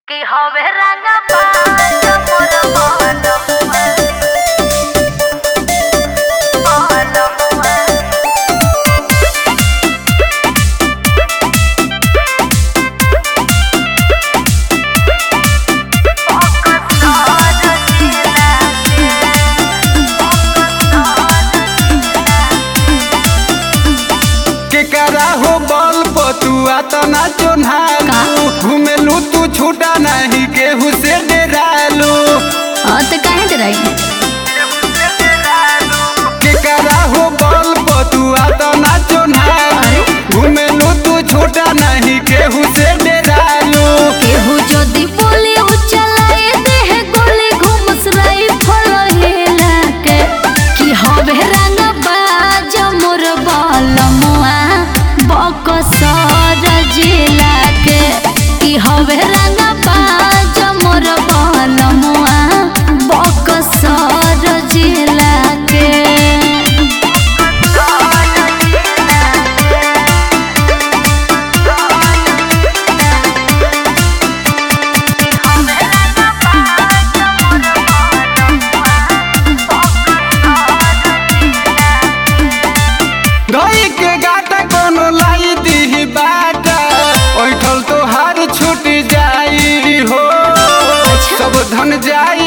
कि हवे रंगा पांच मोर मोहलमुआ केकरा हो बल पतुआ तना चोन्हालू घुमेलू तू छूटा नहीं केहू से डरालू तो काहे डराई केकरा हो बल पतुआ तना चोन्हालू घुमेलू तू छूटा नहीं केहू से डरालू केहू जदी बोली उचलाए देह गोली घुमस रही फलहेला के कि हवे रंगा बाज मोर बलमुआ बकसर जिला के कि हवे रंगा बाज मोर बलमुआ बकसर जिला के दही के गाटा कोनो लाई दी बाटा ओठल तो हार छूट जाई हो सब धन जाई